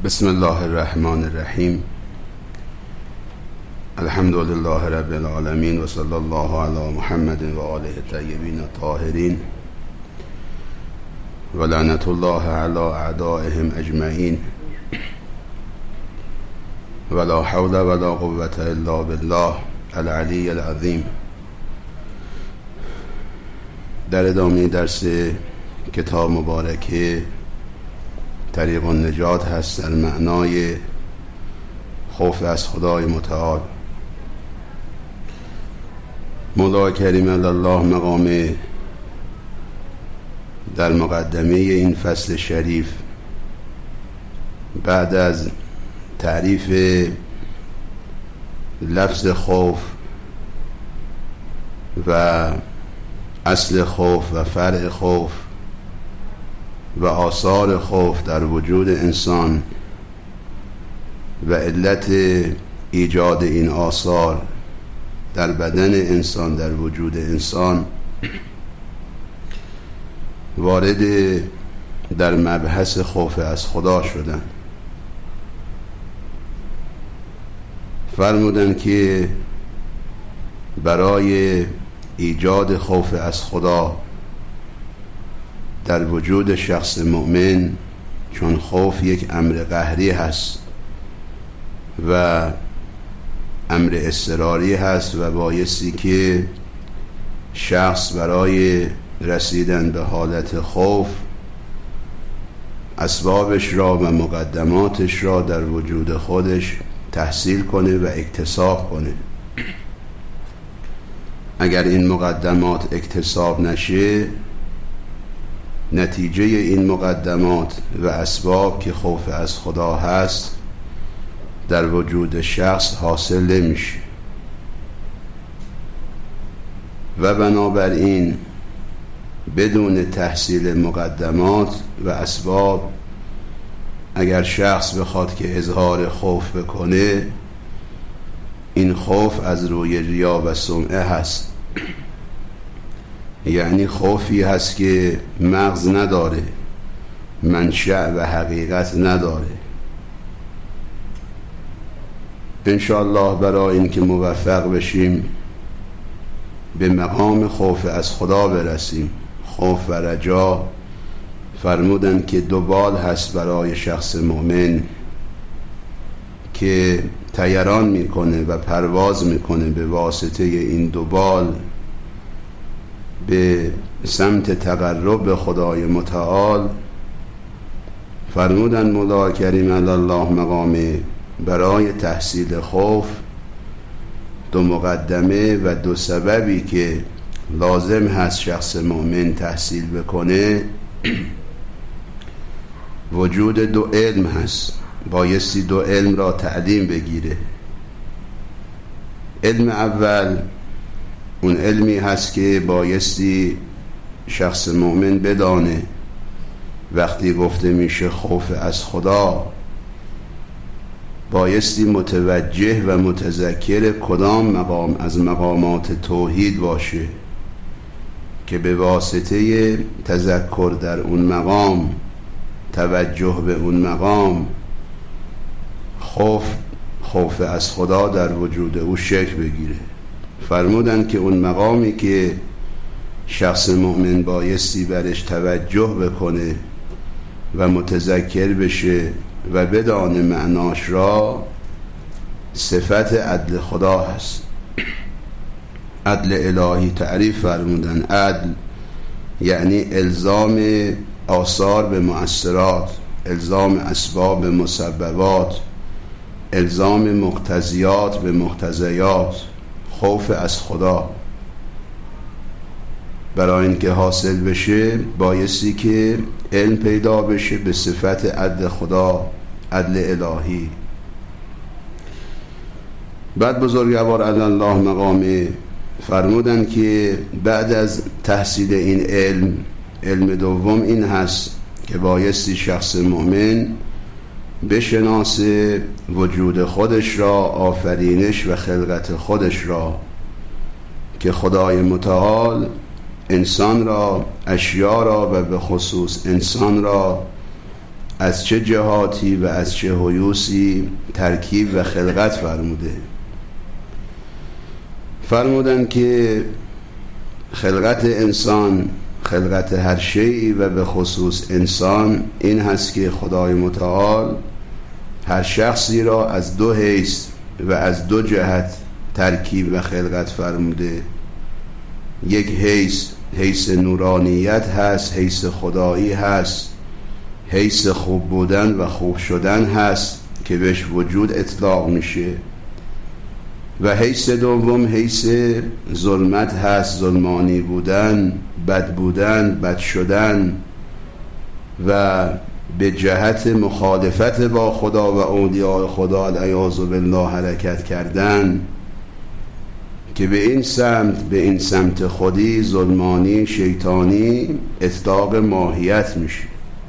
بسم الله الرحمن الرحیم. الحمد لله رب العالمین و صلی الله علی محمد و آله الطیبین الطاهرین و لعنت الله علی اعدائهم اجمعین ولا حول ولا قوة الا بالله العلی العظیم. در ادامه درس کتاب مبارکه طریق النجات هست در معنای خوف از خدای متعال. مولا کریم الله مقام در مقدمه این فصل شریف بعد از تعریف لفظ خوف و اصل خوف و فرع خوف و آثار خوف در وجود انسان و علت ایجاد این آثار در بدن انسان در وجود انسان، وارد در مبحث خوف از خدا شدن. فرمودن که برای ایجاد خوف از خدا در وجود شخص مؤمن، چون خوف یک امر قهری هست و امر اضطراری هست و بایستی که شخص برای رسیدن به حالت خوف اسبابش را و مقدماتش را در وجود خودش تحصیل کنه و اکتساب کنه. اگر این مقدمات اکتساب نشه، نتیجه این مقدمات و اسباب که خوف از خدا هست در وجود شخص حاصل نمیشه و بنابراین بدون تحصیل مقدمات و اسباب اگر شخص بخواد که اظهار خوف بکنه، این خوف از روی ریا و سمعه هست، یعنی خوفی هست که مغز نداره، منشأ و حقیقت نداره. انشاءالله برای اینکه موفق بشیم به مقام خوف از خدا برسیم، خوف و رجا، فرمودن که دو بال هست برای شخص مؤمن که طیران میکنه و پرواز میکنه به واسطه این دو بال به سمت تقرب به خدای متعال. فرمودن مولا کریم الله مقامه برای تحصیل خوف دو مقدمه و دو سببی که لازم هست شخص مؤمن تحصیل بکنه وجود دو علم هست. بایستی دو علم را تعلیم بگیره. علم اول اون علمی هست که بایستی شخص مؤمن بدانه وقتی گفته میشه خوف از خدا، بایستی متوجه و متذکر کدام مقام از مقامات توحید باشه که به واسطه تذکر در اون مقام، توجه به اون مقام، خوف از خدا در وجود او شکل بگیره. فرمودن که اون مقامی که شخص مؤمن بایستی برش توجه بکنه و متذکر بشه و بدان معناش را، صفت عدل خدا هست. عدل الهی تعریف فرمودن. عدل یعنی الزام آثار به مؤثرات، الزام اسباب به مسببات، الزام مقتضیات به مقتضیات. خوف از خدا برای اینکه حاصل بشه بایستی که علم پیدا بشه به صفت عدل خدا، عدل الهی. بعد بزرگوار الله مقامه فرمودن که بعد از تحصیل این علم دوم این هست که بایستی شخص مؤمن بشناسه وجود خودش را، آفرینش و خلقت خودش را، که خدای متعال انسان را، اشیا را و به خصوص انسان را از چه جهاتی و از چه هیوسی ترکیب و خلقت فرموده. فرمودن که خلقت انسان، خلقت هر شیئی و به خصوص انسان، این هست که خدای متعال هر شخصی را از دو حیث و از دو جهت ترکیب و خلقت فرموده. یک حیث نورانیت هست، حیث خدایی هست، حیث خوب بودن و خوب شدن هست که بهش وجود اطلاق میشه، و حیث دوم حیث ظلمت هست، ظلمانی بودن، بد بودن، بد شدن و به جهت مخالفت با خدا و اولیاء خدا العیاذ بالله حرکت کردن که به این سمت خودی ظلمانی شیطانی اطلاق ماهیت میشه.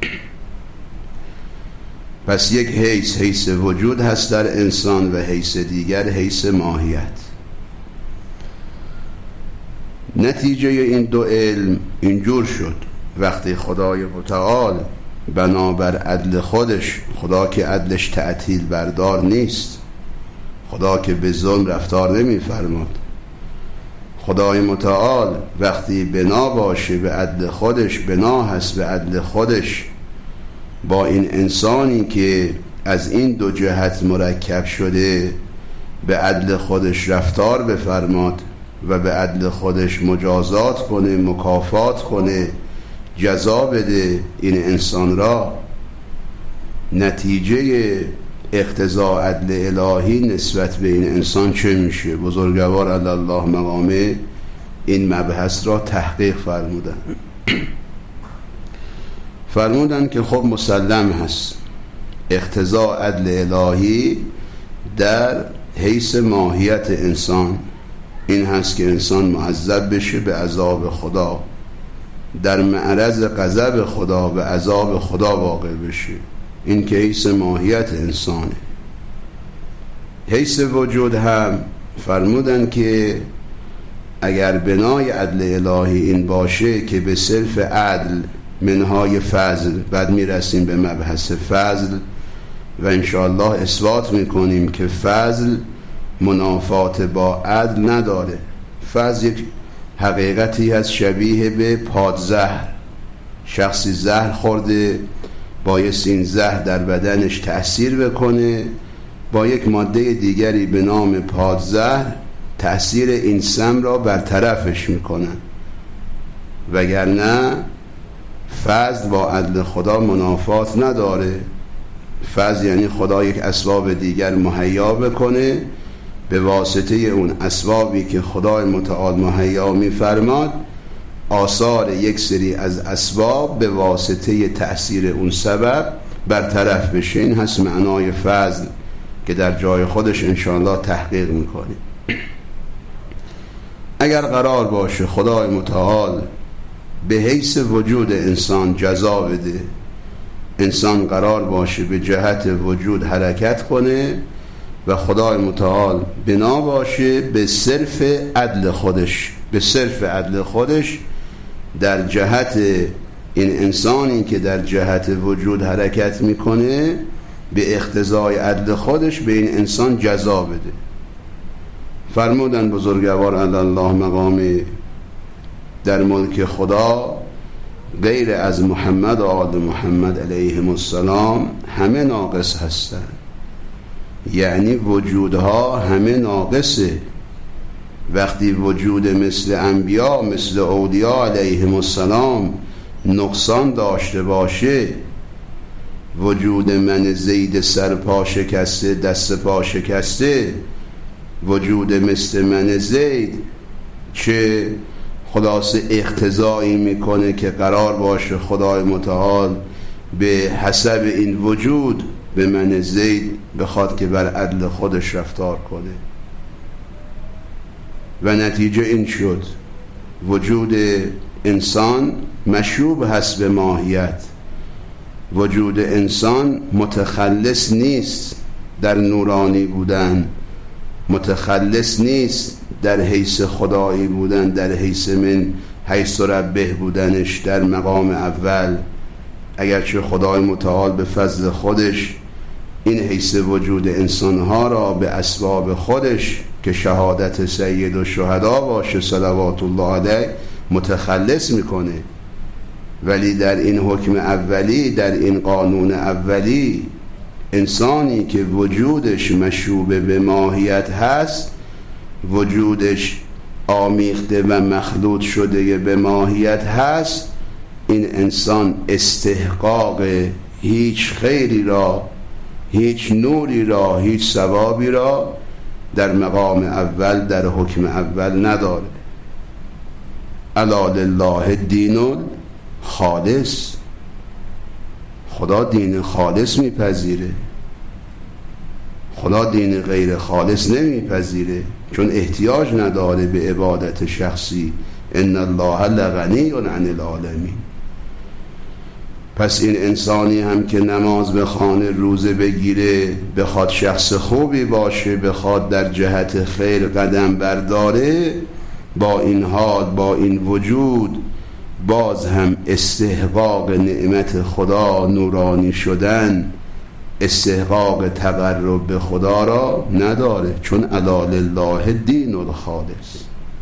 پس یک حیث وجود هست در انسان و حیث دیگر حیث ماهیت. نتیجه این دو علم اینجور شد وقتی خدای متعال بنابر عدل خودش، خدا که عدلش تعطیل بردار نیست، خدا که به ظلم رفتار نمی فرماد، خدای متعال وقتی بنا باشه به عدل خودش، بنا هست به عدل خودش، با این انسانی که از این دو جهت مرکب شده به عدل خودش رفتار بفرماد و به عدل خودش مجازات کنه، مکافات کنه، جزا بده این انسان را. نتیجه اقتضاء عدل الهی نسبت به این انسان چه میشه؟ بزرگوار علی الله مقامه این مبحث را تحقیق فرمودن که خب مسلم هست اقتضاء عدل الهی در حیث ماهیت انسان این هست که انسان معذب بشه به عذاب خدا، در معرض غضب خدا و عذاب خدا واقع بشه. این که حیث ماهیت انسانه. حیث وجود هم فرمودن که اگر بنای عدل الهی این باشه که به صرف عدل منهای فضل، بعد میرسیم به مبحث فضل و انشاءالله اثبات میکنیم که فضل منافات با عدل نداره. فضل یک حقیقتی هست شبیه به پادزهر. شخصی زهر خورده، بایست این زهر در بدنش تأثیر بکنه، با یک ماده دیگری به نام پادزهر تأثیر این سم را برطرفش میکنن، وگرنه فضل با عدل خدا منافات نداره. فضل یعنی خدا یک اسباب دیگر مهیا بکنه، به واسطه اون اسبابی که خدای متعال مهیا میفرماد آثار یک سری از اسباب به واسطه تأثیر اون سبب برطرف بشه. این هست معنای فضل که در جای خودش انشاءالله تحقیق میکنیم. اگر قرار باشه خدای متعال به حیث وجود انسان جزا بده، انسان قرار باشه به جهت وجود حرکت کنه و خدای متعال بنا باشه به صرف عدل خودش در جهت این انسانی که در جهت وجود حرکت میکنه به اقتضای عدل خودش به این انسان جزا بده. فرمودن بزرگوار علی الله مقامه در ملک خدا غیر از محمد و آل محمد علیهم السلام همه ناقص هستند، یعنی وجودها همه ناقصه. وقتی وجود مثل انبیا، مثل اولیا علیهم السلام نقصان داشته باشه، وجود من زید سر پا شکسته، دست پا شکسته، وجود مثل من زید چه خلاصه اقتضایی میکنه که قرار باشه خدای متعال به حسب این وجود به من زید بخواد که بر عدل خودش رفتار کنه. و نتیجه این شد وجود انسان مشوب هست به ماهیت. وجود انسان متخلص نیست در نورانی بودن، متخلص نیست در حیث خدایی بودن، در حیث من حیث ربه بودنش در مقام اول، اگرچه خدای متعال به فضل خودش این حیث وجود انسانها را به اسباب خودش که شهادت سید الشهدا باشه صلوات الله علیه متخلص میکنه، ولی در این حکم اولی، در این قانون اولی، انسانی که وجودش مشوب به ماهیت هست، وجودش آمیخته و مخلوط شده به ماهیت هست، این انسان استحقاق هیچ خیری را، هیچ نوری را، هیچ ثوابی را در مقام اول، در حکم اول نداره. الا لله الدین خالص. خدا دین خالص میپذیره، خدا دین غیر خالص نمیپذیره، چون احتیاج نداره به عبادت شخصی. ان الله لغنی عن العالمین. پس این انسانی هم که نماز بخوانه، روزه بگیره، بخواد شخص خوبی باشه، بخواد در جهت خیر قدم برداره، با این حال، با این وجود، باز هم استحقاق نعمت خدا، نورانی شدن، استحقاق تقرب به خدا را نداره، چون الا لله الدین الخالص.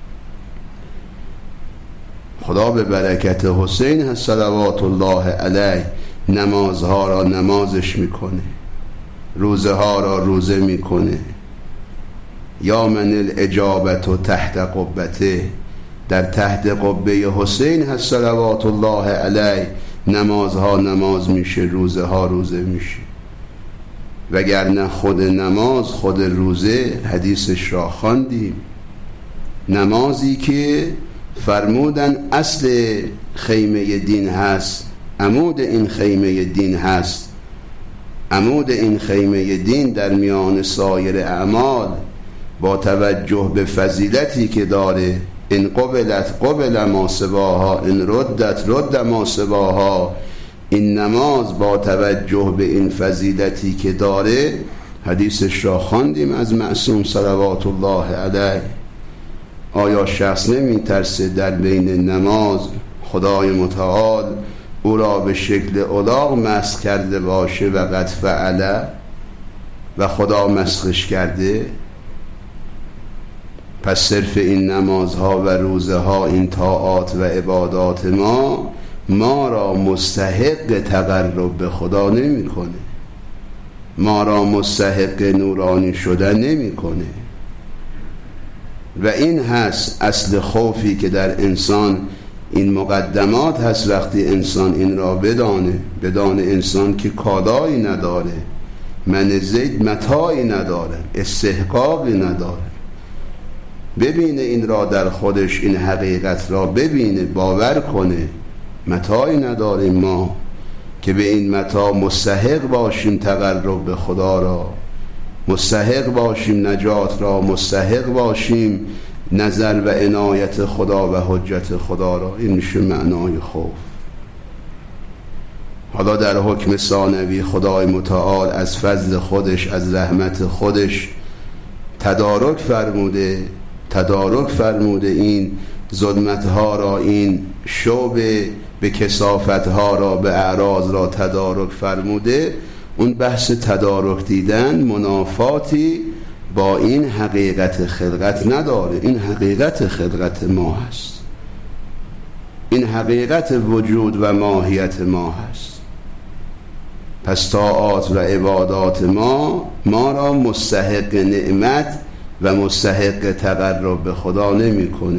خدا به برکت حسین هست صلوات الله علیه نمازها را نمازش میکنه، روزه ها را روزه میکنه. یا من الاجابت و تحت قبته، در تحت قبه حسین هست صلوات الله علیه نمازها نماز میشه، روزه ها روزه میشه. وگرنه خود نماز، خود روزه، حدیثش را خواندیم، نمازی که فرمودن اصل خیمه دین هست، عمود این خیمه دین هست، عمود این خیمه دین در میان سایر اعمال با توجه به فضیلتی که داره، ان قبلت قبل ما سواها، ان ردت رد ما سواها، این نماز با توجه به این فضیلتی که داره، حدیثش را خواندیم از معصوم صلوات الله علیه. آیا شخص نمی ترسه در بین نماز خدای متعال او را به شکل الاغ مسخ کرده باشه و قد فعله و خدا مسخش کرده؟ پس صرف این نمازها و روزه ها، این طاعات و عبادات ما را مستحق تقرب به خدا نمی کنه، ما را مستحق نورانی شدن نمی کنه. و این هست اصل خوفی که در انسان، این مقدمات هست. وقتی انسان این را بدانه انسان که کالایی نداره، من زید متاعی نداره، استحقاقی نداره، ببینه این را در خودش، این حقیقت را ببینه، باور کنه متاعی نداریم ما که به این متاع مستحق باشیم تقرب به خدا را، مستحق باشیم نجات را، مستحق باشیم نظر و عنایت خدا و حجت خدا را. این میشه معنای خوف. حالا در حکم ثانوی خدای متعال از فضل خودش، از رحمت خودش تدارک فرموده این ظلمتها را، این شوب به کثافتها را، به اعراض را تدارک فرموده. اون بحث تدارک دیدن منافاتی با این حقیقت خلقت نداره. این حقیقت خلقت ما هست، این حقیقت وجود و ماهیت ما هست. پس طاعات و عبادات ما را مستحق نعمت و مستحق تقرب به خدا نمی کنه.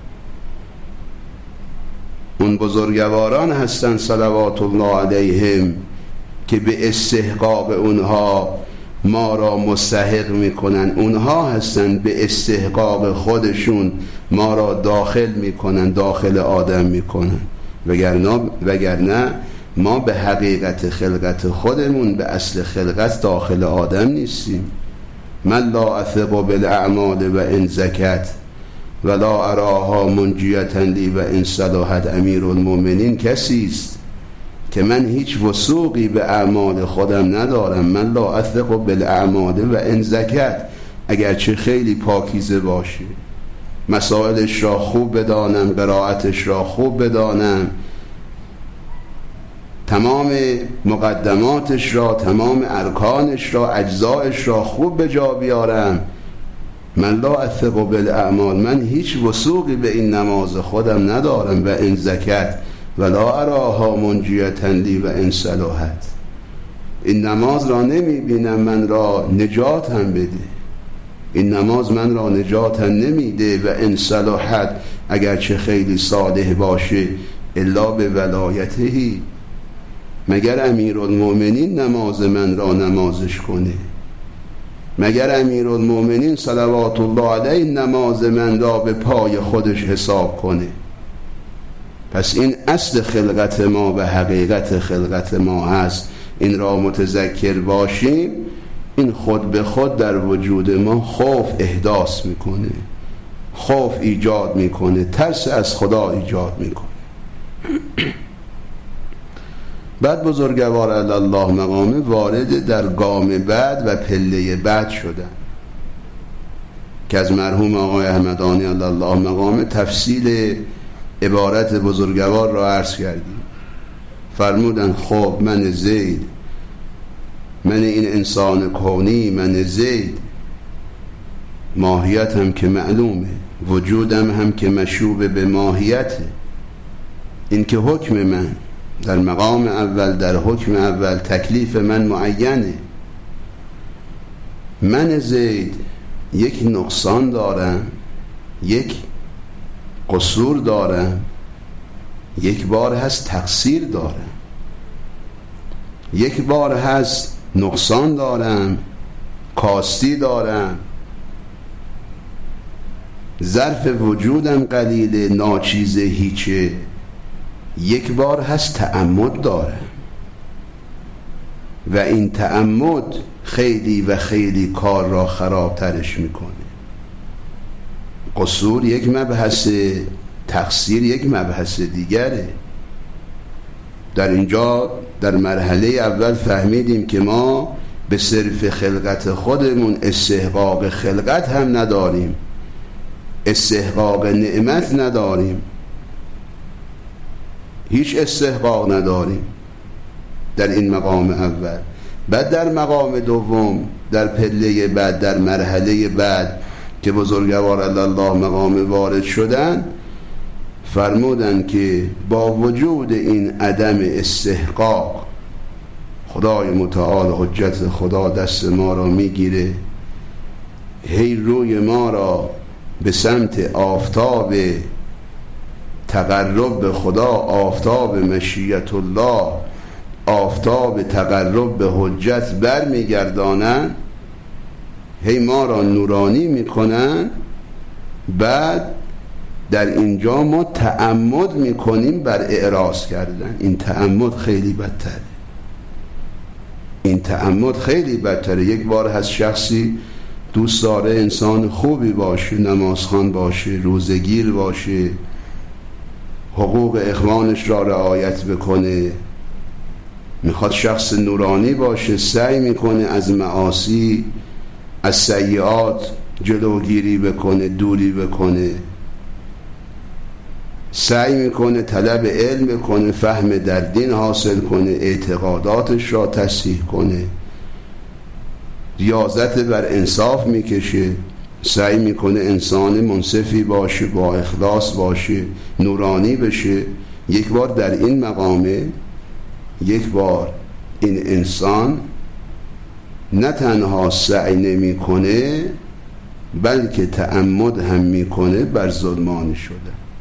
اون بزرگواران هستن صلوات الله علیهم که به استحقاق اونها ما را مستحق میکنن. اونها هستن به استحقاق خودشون ما را داخل میکنن، داخل آدم میکنن. وگرنه ما به حقیقت خلقت خودمون، به اصل خلقت داخل آدم نیستیم. من لا اثق بالاعمال و ان زکت ولا اراها منجیتا لی و ان صلحت امیر المؤمنین کسی است که من هیچ وثوقی به اعمال خودم ندارم. من لا اثق بالاعمال و ان زکت، اگرچه خیلی پاکیزه باشه، مسائلش را خوب بدانم، قرائتش را خوب بدانم، تمام مقدماتش را، تمام ارکانش را، اجزایش را خوب به جا بیارم. من لا اثق بالاعمال، من هیچ وثوقی به این نماز خودم ندارم. و ان زکت ولا اراها منجیة لی و ان صلحت، این نماز را نمیبینم من را نجات هم بده، این نماز من را نجات هم نمیده. و ان صلحت، اگرچه خیلی صالح باشه، الا به ولایتهی، مگر امیرالمؤمنین نماز من را نمازش کنه؟ مگر امیرالمؤمنین صلوات الله علیه نماز من را به پای خودش حساب کنه؟ پس این اصل خلقت ما و حقیقت خلقت ما هست. این را متذکر باشیم. این خود به خود در وجود ما خوف احداث میکنه، خوف ایجاد میکنه، ترس از خدا ایجاد میکنه. بعد بزرگوار الله مقامه وارد در گام بعد و پله بعد شدن که از مرحوم آقای احمدانی الله مقامه تفصیل عبارت بزرگوار را عرض کردیم. فرمودن خب من زید، من این انسان کونی، من زید، ماهیتم که معلومه، وجودم هم که مشوب به ماهیته. این که حکم من در مقام اول، در حکم اول تکلیف من معینه. من زید یک نقصان دارم، یک قصور دارم، یک بار هست تقصیر دارم، یک بار هست نقصان دارم، کاستی دارم، ظرف وجودم قلیله، ناچیزه، هیچه. یک بار هست تعمد دارم و این تعمد خیلی و خیلی کار را خرابترش میکنه. قصور یک مبحث، تقصیر یک مبحث دیگره. در اینجا در مرحله اول فهمیدیم که ما به صرف خلقت خودمون استحقاق خلقت هم نداریم، استحقاق نعمت نداریم، هیچ استحقاق نداریم در این مقام اول. بعد در مقام دوم، در پله بعد، در مرحله بعد که بزرگوار الله مقام وارد شدن، فرمودن که با وجود این عدم استحقاق، خدای متعال حجت خدا دست ما را میگیره، هی روی ما را به سمت آفتاب تقرب به خدا، آفتاب مشیت الله، آفتاب تقرب به حجت بر میگردانن، هی ما را نورانی میکنن. بعد در اینجا ما تعمد میکنیم بر اعراض کردن. این تعمد خیلی بدتره، این تعمد خیلی بدتره. یک بار هست شخصی دوست داره انسان خوبی باشه، نمازخوان باشه، روزگیر باشه، حقوق اخوانش را رعایت بکنه، میخواد شخص نورانی باشه، سعی میکنه از معاصی، از سیئات جلوگیری بکنه، دوری بکنه، سعی میکنه طلب علم بکنه، فهم در دین حاصل کنه، اعتقاداتش را تصحیح کنه، ریاضت بر انصاف میکشه، سعی میکنه انسان منصفی باشه، با اخلاص باشه، نورانی بشه. یک بار در این مقامه، یک بار این انسان نه تنها سعی نمیکنه بلکه تعمد هم میکنه بر ظلمان شده.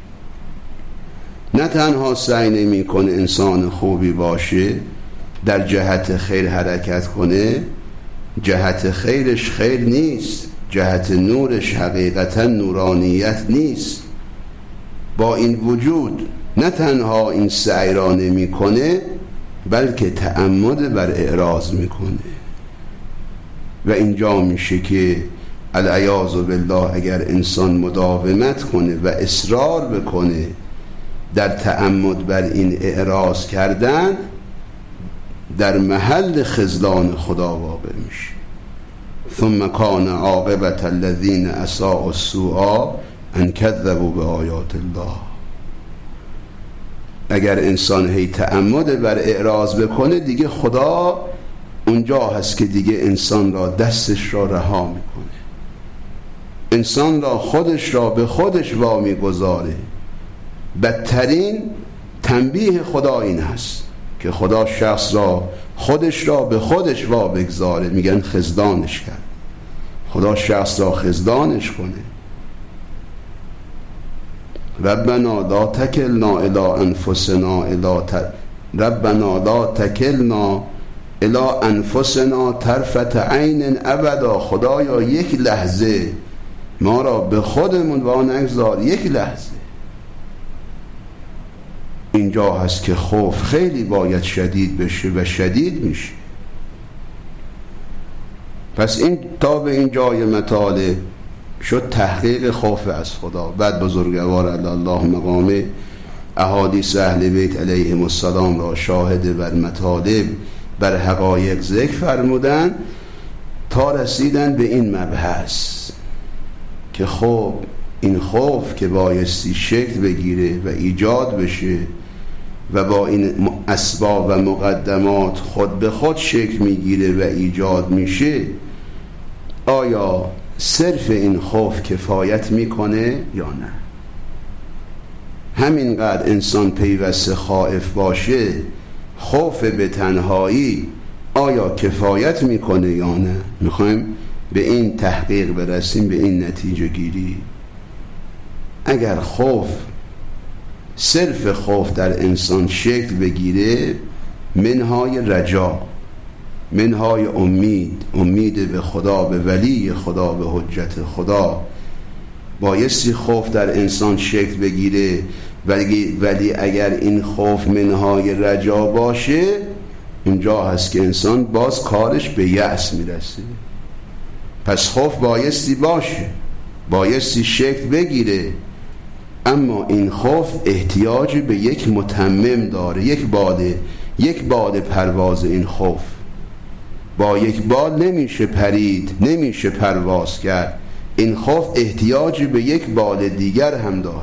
نه تنها سعی نمیکنه انسان خوبی باشه، در جهت خیر حرکت کنه، جهت خیرش خیر نیست، جهت نورش حقیقتا نورانیت نیست. با این وجود نه تنها این سعی را نمی کنه بلکه تعمد بر اعراض میکنه. و اینجا میشه که العیاذ بالله اگر انسان مداومت کنه و اصرار بکنه در تعمد بر این اعراض کردن، در محل خذلان خدا واقع میشه. ثم کان عاقبت الذین اساءوا السوء ان کذبوا بآیات الله. اگر انسان هی تعمد بر اعراض بکنه، دیگه خدا اونجا هست که دیگه انسان را دستش را رها میکنه، انسان را خودش را به خودش وامی گذاره. بدترین تنبیه خدا این هست که خدا شخص را خودش را به خودش وا بگذاره، میگن خزدانش کرد. خدا شخص را خزدانش کنه. ربنا لا تکلنا الی انفسنا ربنا لا تکلنا الی انفسنا طرفة عین ابدا. خدایا یک لحظه ما را به خودمون وا نگذار، یک لحظه. اینجا هست که خوف خیلی باید شدید بشه و شدید میشه. پس این تا به این جای مطالب شد تحقیق خوف از خدا. بعد بزرگوار الله مقامه احادیث اهل بیت علیهم السلام را شاهد بر مطالب بر حقایق ذکر فرمودن تا رسیدن به این مبحث که خب این خوف که بایستی شکل بگیره و ایجاد بشه و با این اسباب و مقدمات خود به خود شکل میگیره و ایجاد میشه، آیا صرف این خوف کفایت میکنه یا نه؟ همینقدر انسان پیوسته خائف باشه، خوف به تنهایی آیا کفایت میکنه یا نه؟ میخوایم به این تحقیق برسیم، به این نتیجه گیری. اگر خوف صرف خوف در انسان شکل بگیره، منهای رجا، منهای امید به خدا، به ولی خدا، به حجت خدا، بایستی خوف در انسان شکل بگیره. ولی اگر این خوف منهای رجا باشه، اونجا هست که انسان باز کارش به یأس میرسه. پس خوف بایستی باشه، بایستی شکل بگیره، اما این خوف احتیاج به یک متمم داره، یک باد پرواز. این خوف با یک باد نمیشه پرید، نمیشه پرواز کرد. این خوف احتیاج به یک باد دیگر هم داره.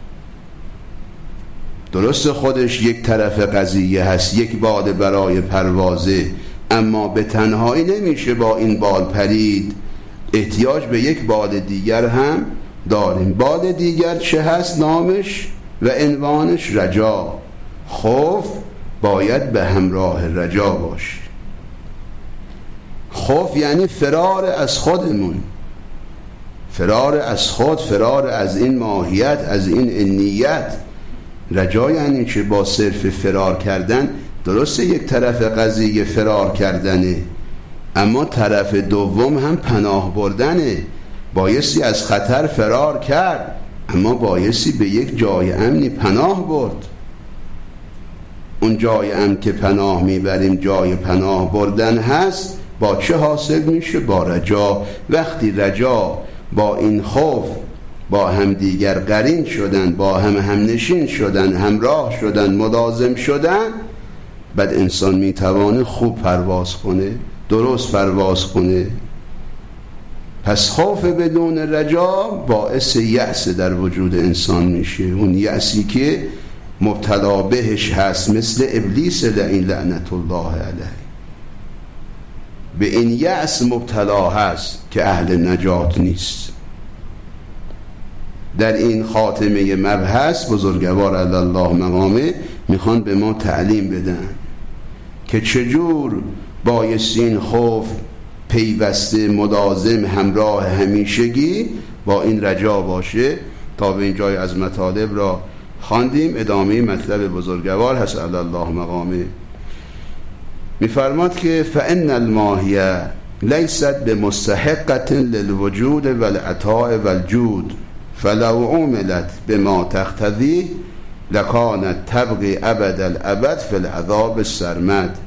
درست خودش یک طرف قضیه هست، یک باد برای پروازه، اما به تنهایی نمیشه با این باد پرید، احتیاج به یک باد دیگر هم داریم. باد دیگر چه هست؟ نامش و عنوانش رجا. خوف باید به همراه رجا باشه. خوف یعنی فرار از خودمون، فرار از خود، فرار از این ماهیت، از این انیت. رجا یعنی چه؟ با صرف فرار کردن، درسته یک طرف قضیه فرار کردنه، اما طرف دوم هم پناه بردنه. بایستی از خطر فرار کرد، اما بایستی به یک جای امنی پناه برد. اون جای امن که پناه میبریم جای پناه بردن هست. با چه حاصل میشه؟ با رجا. وقتی رجا با این خوف با هم دیگر قرین شدن، با هم همنشین شدن، همراه شدن، ملازم شدن، بعد انسان میتوانه خوب پرواز کنه، درست پرواز کنه. پس خوف بدون رجا باعث یأس در وجود انسان میشه. اون یأسی که مبتلا بهش هست، مثل ابلیس لعین لعنت الله علیه، به این یأس مبتلا هست که اهل نجات نیست. در این خاتمه مبحث بزرگوار الله مقامه میخوان به ما تعلیم بدن که چجور بایستی این خوف پیوسته، ملازم، همراه، همیشگی با این رجا باشه. تا به این جای از مطالب را خواندیم. ادامه مطلب بزرگوار هست الله مقامه میفرماد که فإن الماهیه لیست بمستحقة للوجود والعطاء والجود فلو عملت بما تقتضی لکانت تبغی ابد الابد فی العذاب السرمد.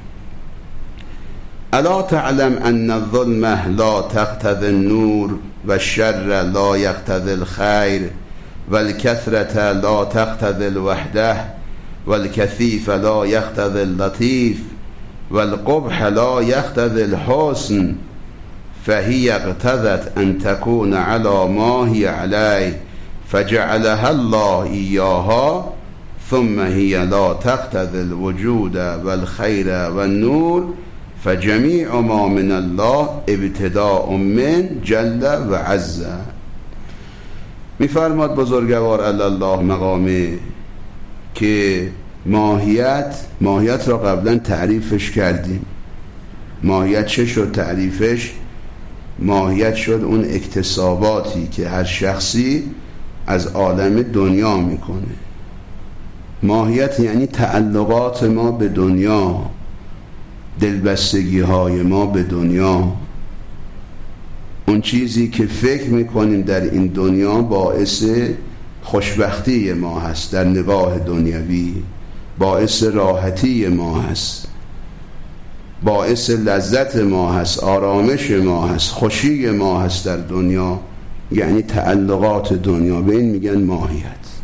الا تعلم ان الظلمه لا تقتضی النور والشر لا يقتضي الخير والكثرة لا تقتضي الوحده والكثيف لا يقتضي اللطيف والقبح لا يقتضي الحسن فهي اقتضت ان تكون على ما هي عليه فجعلها الله إياها ثم هي لا تقتضی الوجود والخیر والنور فجمیع ما من الله ابتداء من جل و عز. میفرماد بزرگوار الله مقامه که ماهیت را قبلا تعریفش کردیم. ماهیت چه شد تعریفش؟ ماهیت شد اون اکتساباتی که هر شخصی از عالم دنیا میکنه. ماهیت یعنی تعلقات ما به دنیا، دلبستگی های ما به دنیا، اون چیزی که فکر میکنیم در این دنیا باعث خوشبختی ما هست، در نگاه دنیوی باعث راحتی ما هست، باعث لذت ما هست، آرامش ما هست، خوشی ما هست در دنیا، یعنی تعلقات دنیا. به این میگن ماهیت.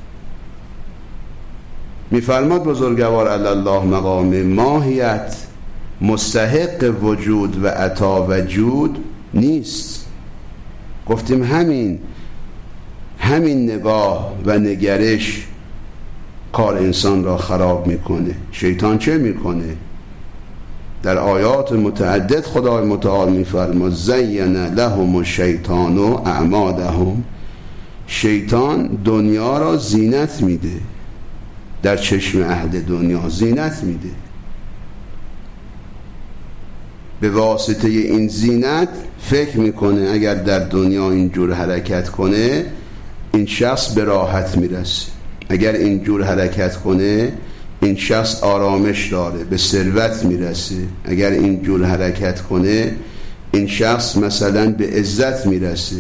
میفرماد بزرگوار الله مقام ماهیت مستحق وجود و عطا و جود نیست. گفتیم همین نگاه و نگرش کار انسان را خراب میکنه. شیطان چه میکنه؟ در آیات متعدد خدای متعال میفرماد زین لهم الشیطان اعمالهم. شیطان دنیا را زینت میده، در چشم اهل دنیا زینت میده. به واسطه این زینت فکر میکنه اگر در دنیا اینجور حرکت کنه این شخص به راحت میرسه، اگر اینجور حرکت کنه این شخص آرامش داره، به ثروت میرسه، اگر اینجور حرکت کنه این شخص مثلا به عزت میرسه.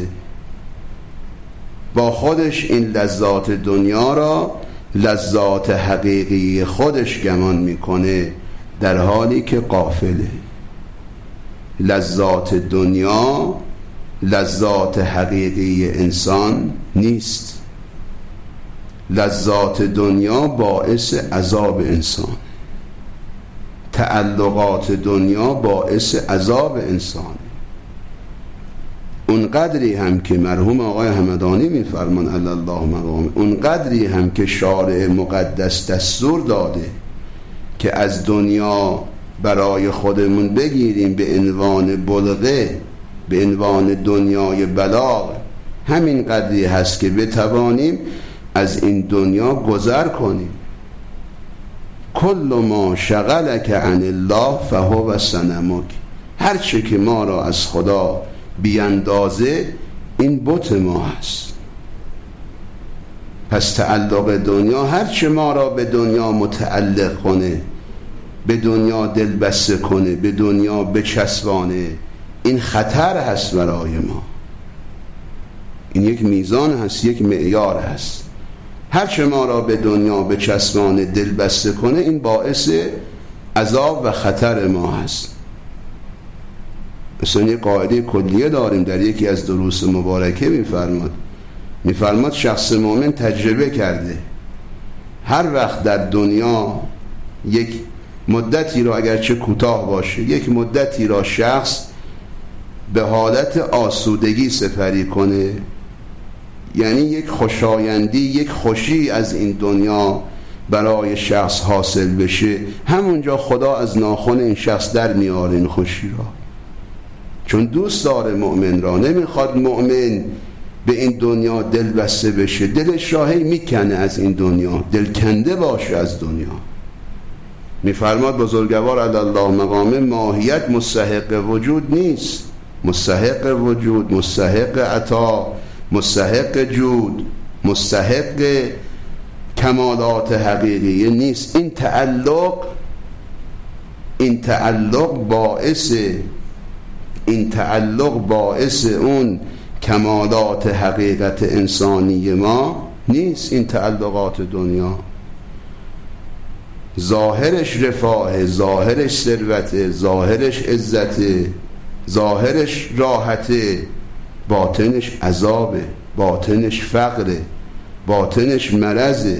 با خودش این لذات دنیا را لذات حقیقی خودش گمان میکنه، در حالی که غافله. لذات دنیا لذات حقیقی انسان نیست. لذات دنیا باعث عذاب انسان، تعلقات دنیا باعث عذاب انسان. اون قدری هم که مرحوم آقای همدانی میفرمان الله مقام، اون قدری هم که شارع مقدس دستور داده که از دنیا برای خودمون بگیریم به عنوان بلغه، به عنوان دنیای بلاغ، همین قدری هست که بتوانیم از این دنیا گذر کنیم. کل ما شغلک عن الله فهو صنمک. هر چه که ما را از خدا بیاندازه این بت ما هست. پس تعلق دنیا، هر چه ما را به دنیا متعلق کنه، به دنیا دل بسته کنه، به دنیا بچسبانه، این خطر هست برای ما. این یک میزان هست، یک معیار هست. هر چه ما را به دنیا بچسبانه، دل بسته کنه، این باعث عذاب و خطر ما هست. مثلا یک قاعده کلیه داریم در یکی از دروس مبارکه میفرماد شخص مؤمن تجربه کرده هر وقت در دنیا یک مدتی را، اگرچه کوتاه باشه، یک مدتی را شخص به حالت آسودگی سپری کنه، یعنی یک خوشایندی، یک خوشی از این دنیا برای شخص حاصل بشه، همونجا خدا از ناخن این شخص در میاره این خوشی را، چون دوست داره مؤمن را. نمیخواد مؤمن به این دنیا دل بسته بشه، دلش راهی میکنه از این دنیا، دل کنده باشه از دنیا. میفرماد بزرگوار الله مقامه ماهیت مستحق وجود نیست. مستحق وجود، مستحق عطا، مستحق جود، مستحق کمالات حقیقیه نیست. این تعلق باعث اون کمالات حقیقت انسانی ما نیست. این تعلقات دنیا ظاهرش رفاه، ظاهرش ثروت، ظاهرش عزت، ظاهرش راحت، باطنش عذابه، باطنش فقره، باطنش مرضه،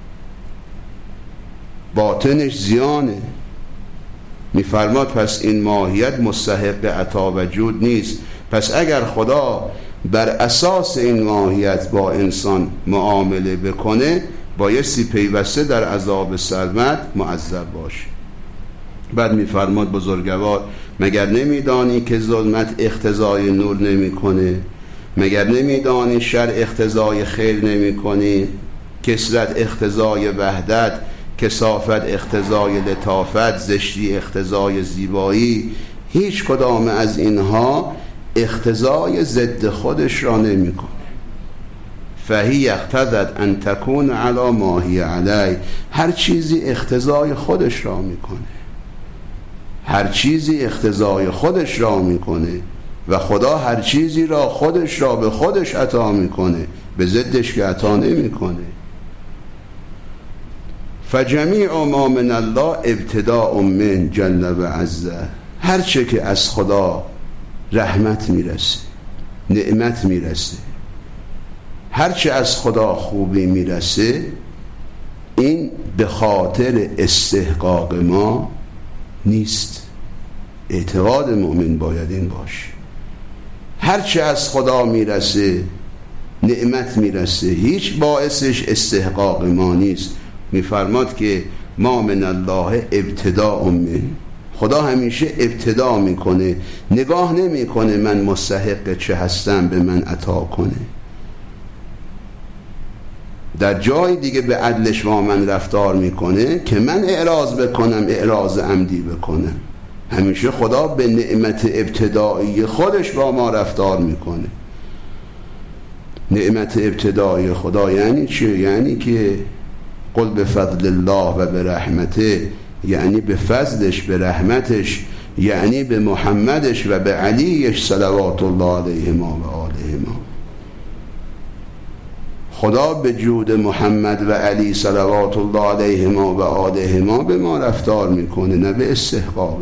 باطنش زیانه. میفرماد پس این ماهیت مستحق عطا و جود نیست. پس اگر خدا بر اساس این ماهیت با انسان معامله بکنه، بایستی پیوسته در عذاب سرمد معذب باشی. بعد میفرماد بزرگوار مگر نمیدانی که ظلمت اقتضای نور نمیکنه؟ مگر نمیدانی شر اقتضای خیر نمیکنه؟ کثرت اقتضای وحدت، کثافت اقتضای لطافت، زشتی اقتضای زیبایی. هیچ کدام از اینها اقتضای ضد خودش را نمیکنه. فهی اقتضت ان تکون علی ما هی علی. هر چیزی اقتضای خودش را میکنه، هر چیزی اقتضای خودش را میکنه و خدا هر چیزی را خودش را به خودش عطا میکنه، به ضدش که عطا نمیکنه. فجمیع ما من الله ابتداء من جل و عز. هر چه که از خدا رحمت میرسه، نعمت میرسه، هر چه از خدا خوبی میرسه، این به خاطر استحقاق ما نیست. اعتقاد مؤمن باید این باشه. هر چه از خدا میرسه، نعمت میرسه، هیچ باعثش استحقاق ما نیست. میفرماد که ما من الله ابتداء من. خدا همیشه ابتدا میکنه، نگاه نمیکنه من مستحق چه هستم به من عطا کنه. در جای دیگه به عدلش با من رفتار میکنه که من اعراض بکنم، اعراض عمدی بکنم. همیشه خدا به نعمت ابتدایی خودش با ما رفتار میکنه. نعمت ابتدایی خدا یعنی چه؟ یعنی که قل بفضل الله و به رحمته، یعنی به فضلش، به رحمتش، یعنی به محمدش و به علیش صلوات الله علیهما و آلهما. خدا به جود محمد و علی صلوات الله علیهما و آلهما به ما رفتار میکنه، نه به استحقاق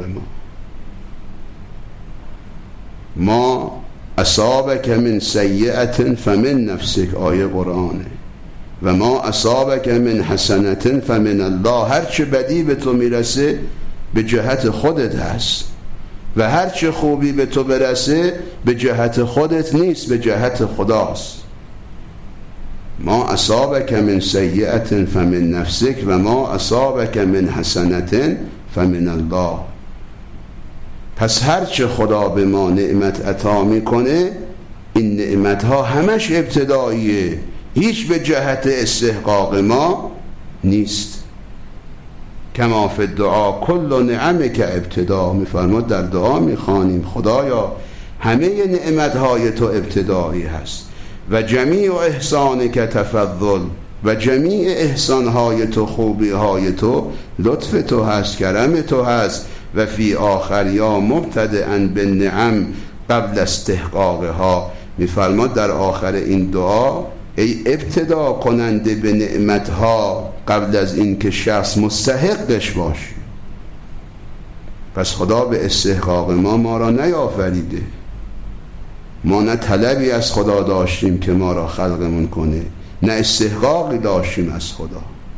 ما اصابک من سیئة فمن نفسک، آیه قرآنه. و ما اصابک من حسنة فمن الله. هر چه بدی به تو میرسه به جهت خودت هست و هر چه خوبی به تو برسه به جهت خودت نیست، به جهت خداست. ما اصابک من سیئة فمن نفسک و ما اصابک من حسنة فمن الله. پس هر چه خدا به ما نعمت عطا میکنه، این نعمت ها همش ابتداییه، هیچ به جهت استحقاق ما نیست. کما فی الدعا کل نعمک ابتدا. میفرماد در دعا میخوانیم خدایا همه نعمت های تو ابتدایی هست و جمیع احسانک تفضل، و جمیع احسان های تو، خوبی های تو، لطف تو هست، کرم تو هست. و فی آخر یا مبتدئا بالنعم قبل استحقاقها. میفرماد در آخر این دعا ای ابتدا کننده به نعمتها قبل از این که شخص مستحقش باشه. پس خدا به استحقاق ما را نیافریده. ما نه طلبی از خدا داشتیم که ما را خلقمون کنه، نه استحقاقی داشتیم از خدا.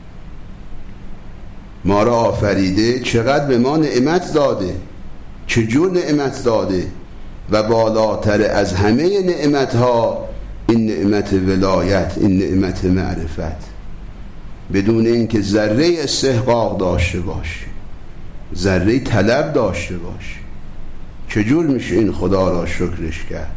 ما را آفریده، چقدر به ما نعمت داده، چجور نعمت داده. و بالاتر از همه نعمتها این نعمت ولایت، این نعمت معرفت، بدون اینکه ذره استحقاق داشته باشی، ذره طلب داشته باشی. چجور میشه این خدا را شکرش کرد؟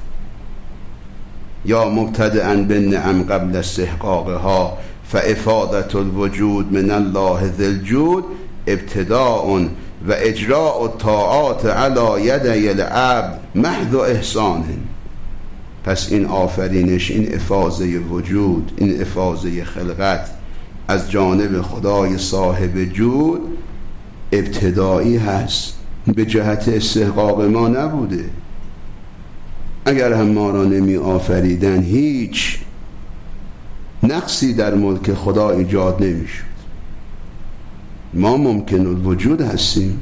یا مبتدئا بالنعم قبل استحقاقها فافاضة الوجود من الله ذی الجود ابتداء و اجراء الطاعات علی یدی العبد محض احسان. پس این آفرینش، این افاضه وجود، این افاضه خلقت از جانب خدای صاحب جود ابتدایی هست، به جهت استحقاق ما نبوده. اگر هم ما را نمی آفریدن هیچ نقصی در ملک خدا ایجاد نمی شد. ما ممکن الوجود هستیم.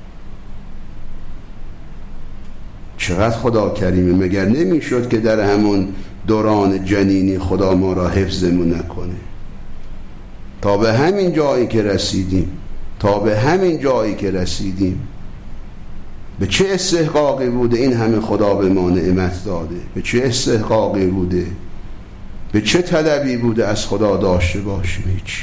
چقدر خدا کریمه. مگر نمی شد که در همون دوران جنینی خدا ما را حفظمون نکنه تا به همین جایی که رسیدیم، تا به همین جایی که رسیدیم. به چه استحقاقی بوده این همه خدا به ما نعمت داده؟ به چه استحقاقی بوده؟ به چه طلبی بوده از خدا داشته باشیم؟ هیچ.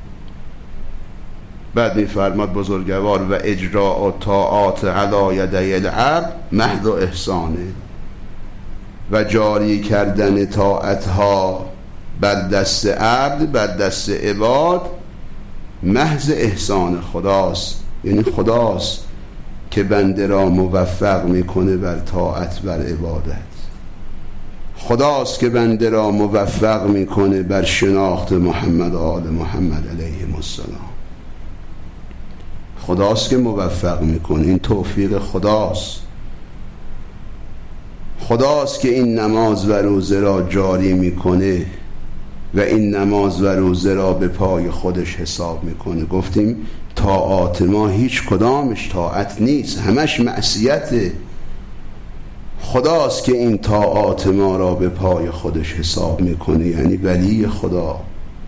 بعد می‌فرماد بزرگوار و اجراء طاعات علی یدی العبد محض احسانه، و جاری کردن طاعتها بر دست عبد، بر دست عباد، محض احسان خداست. یعنی خداست که بنده را موفق میکنه بر طاعت، بر عبادت. خداست که بنده را موفق میکنه بر شناخت محمد و آل محمد علیهم السلام. خداست که موفق میکنه، این توفیق خداست. خداست که این نماز و روزه را جاری میکنه و این نماز و روزه را به پای خودش حساب میکنه. گفتیم طاعات ما هیچ کدامش طاعت نیست، همش معصیته. خداست که این طاعات ما را به پای خودش حساب میکنه، یعنی ولی خدا،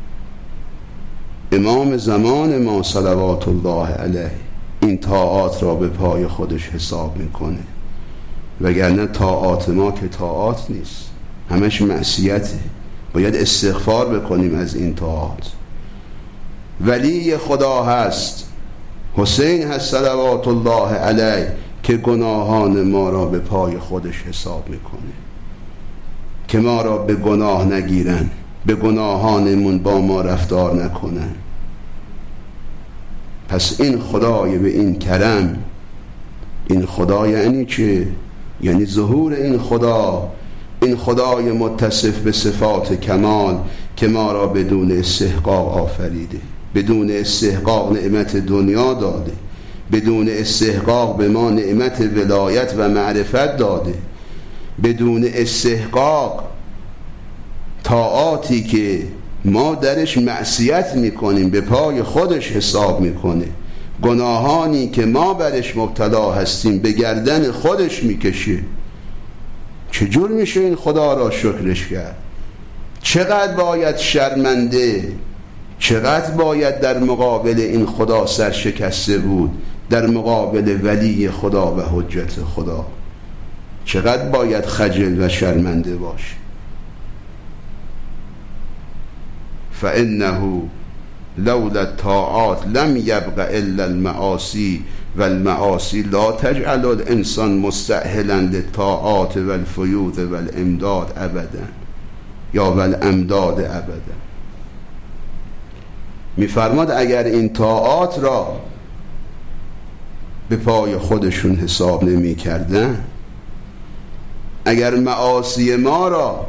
امام زمان ما صلوات الله علیه، این طاعات را به پای خودش حساب میکنه. وگرنه طاعات ما که طاعات نیست، همش معصیته. باید استغفار بکنیم از این طاعات. ولی خدا هست، حسین هست صلوات الله علیه، که گناهان ما را به پای خودش حساب میکنه، که ما را به گناه نگیرن، به گناهانمون با ما رفتار نکنن. پس این خدای به این کرم، این خدا یعنی چه؟ یعنی ظهور این خدا، این خدای متصف به صفات کمال که ما را بدون استحقاق آفریده، بدون استحقاق نعمت دنیا داده، بدون استحقاق به ما نعمت ولایت و معرفت داده، بدون استحقاق طاعاتی که ما درش معصیت میکنیم به پای خودش حساب میکنه، گناهانی که ما برش مبتلا هستیم به گردن خودش میکشه. چجور میشه این خدا را شکرش کرد؟ چقدر باید شرمنده، چقدر باید در مقابل این خدا سرشکسته بود، در مقابل ولی خدا و حجت خدا، چقدر باید خجل و شرمنده باشه. فإنه لولا الطاعات لم يبق الا المعاصی و المعاصی لا تجعل الانسان مستأهلا للطاعات و الفیوض و الامداد ابدا، یا و الامداد ابدا. میفرماد اگر این طاعات را به پای خودشون حساب نمی کردن، اگر معاصی ما را